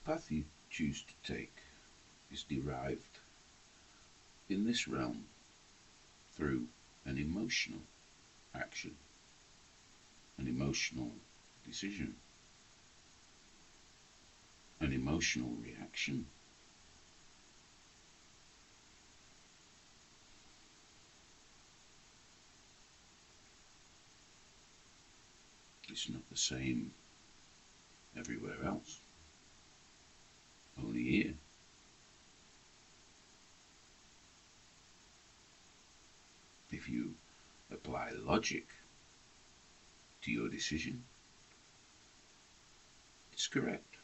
path you choose to take is derived in this realm through an emotional action, an emotional decision, an emotional reaction. It's not the same everywhere else, only here. If you apply logic to your decision, it's correct.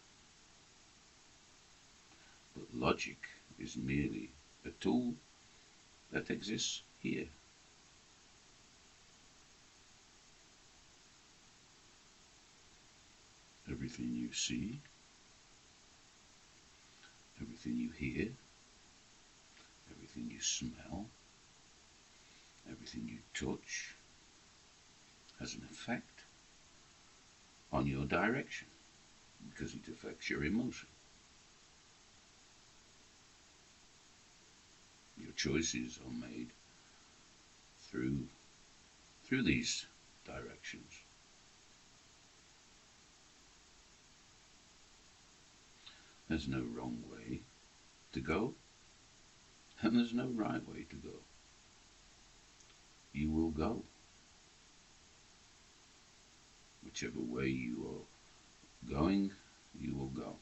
But logic is merely a tool that exists here. Everything you see, everything you hear, everything you smell, everything you touch has an effect on your direction because it affects your emotion. Your choices are made through these directions. There's no wrong way to go, and there's no right way to go. You will go. Whichever way you are going, you will go.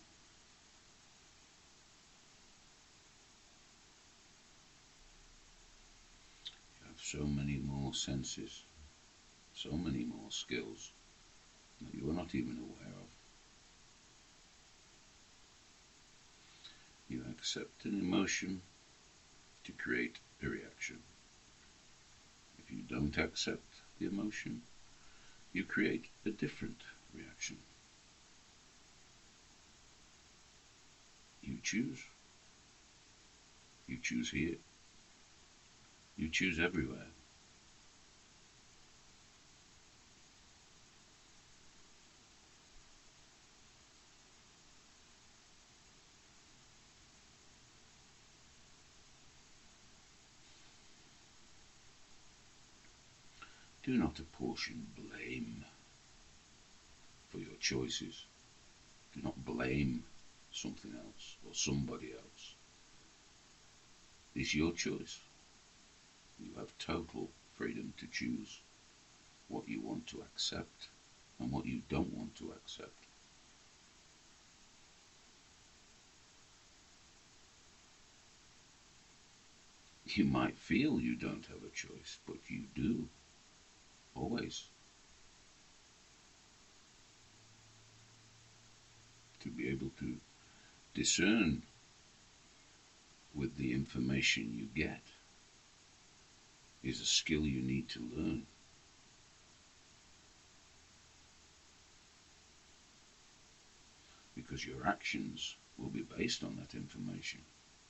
You have so many more senses, so many more skills that you are not even aware of. You accept an emotion to create a reaction. If you don't accept the emotion, you create a different reaction. You choose. You choose here. You choose everywhere. Do not apportion blame for your choices. Do not blame something else or somebody else. It's your choice. You have total freedom to choose what you want to accept and what you don't want to accept. You might feel you don't have a choice, but you do. Always. To be able to discern with the information you get is a skill you need to learn. Because your actions will be based on that information.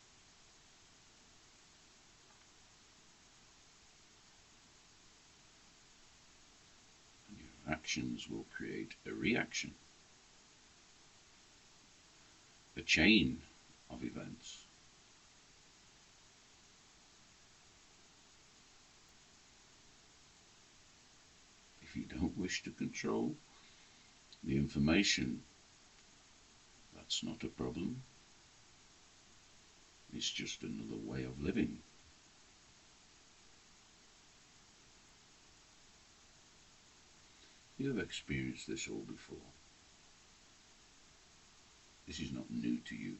And your actions will create a reaction, a chain of events. If you don't wish to control the information, that's not a problem. It's just another way of living. You have experienced this all before. This is not new to you.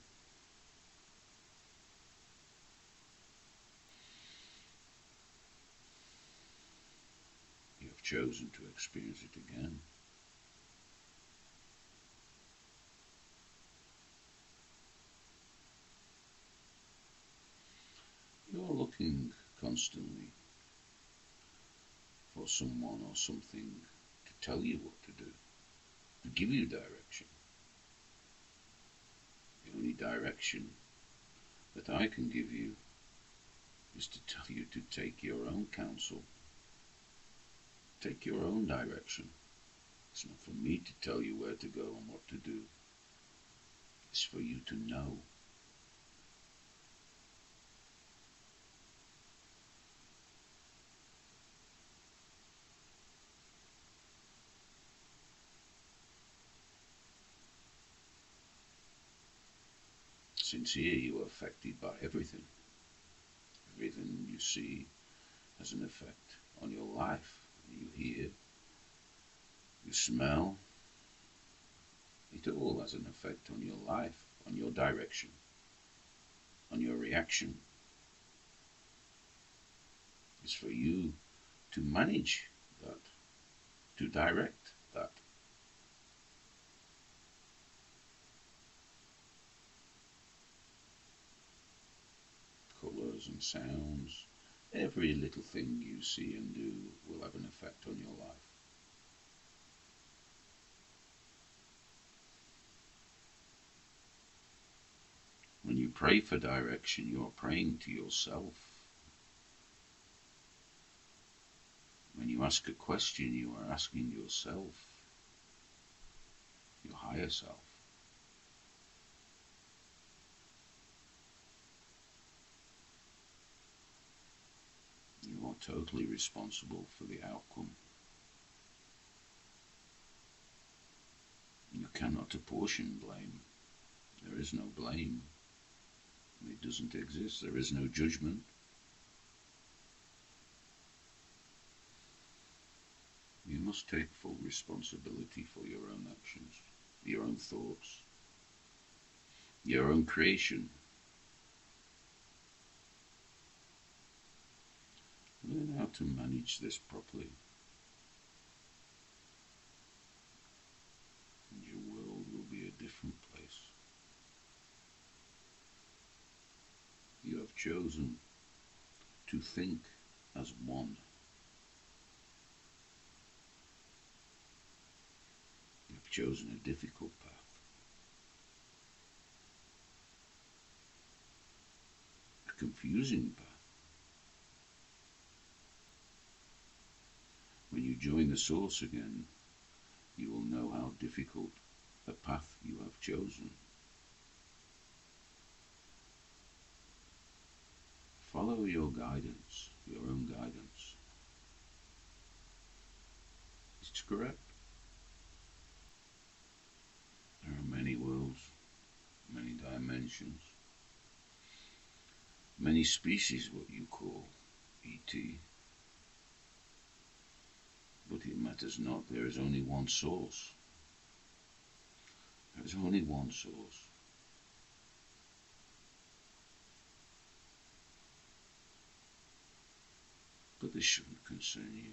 You have chosen to experience it again. You're looking constantly for someone or something to tell you what to do, to give you direction. The only direction that I can give you is to tell you to take your own counsel, take your own direction. It's not for me to tell you where to go and what to do. It's for you to know. Since here you are affected by everything. Everything you see has an effect on your life. You hear, you smell. It all has an effect on your life, on your direction, on your reaction. It's for you to manage that, to direct that. Colours and sounds, every little thing you see and do will have an effect on your life. When you pray for direction, you are praying to yourself. When you ask a question, you are asking yourself, your higher self. You are totally responsible for the outcome. You cannot apportion blame. There is no blame. It doesn't exist. There is no judgment. You must take full responsibility for your own actions, your own thoughts, your own creation. Learn how to manage this properly, and your world will be a different place. You have chosen to think as one. You have chosen a difficult path. A confusing path. When you join the source again, you will know how difficult a path you have chosen. Follow your guidance, your own guidance. It's correct. There are many worlds, many dimensions, many species, what you call ET. But it matters not. There is only one source. There is only one source. But this shouldn't concern you.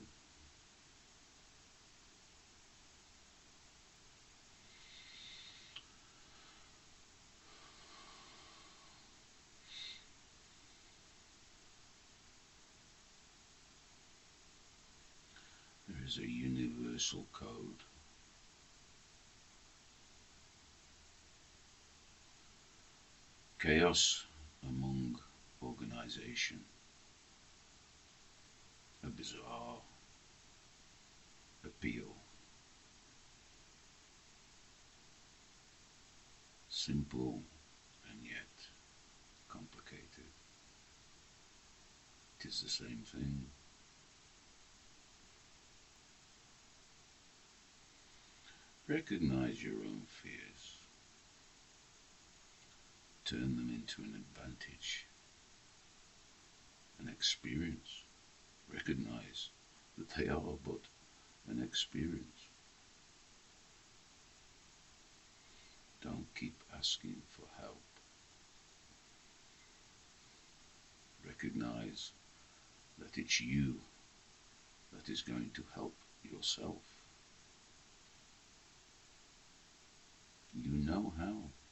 There is a universal code. Chaos among organization. A bizarre appeal. Simple and yet complicated. It is the same thing. Recognize your own fears. Turn them into an advantage, an experience. Recognize that they are but an experience. Don't keep asking for help. Recognize that it's you that is going to help yourself. You know how.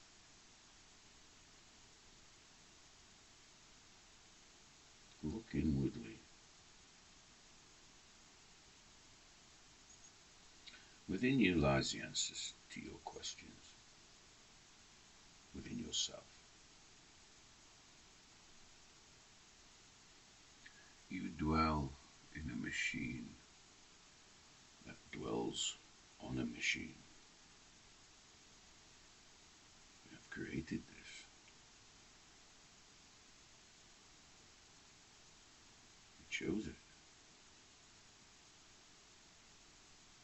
Look inwardly. Within you lies the answers to your questions. Within yourself. You dwell in a machine that dwells on a machine. You have created this. He chose it.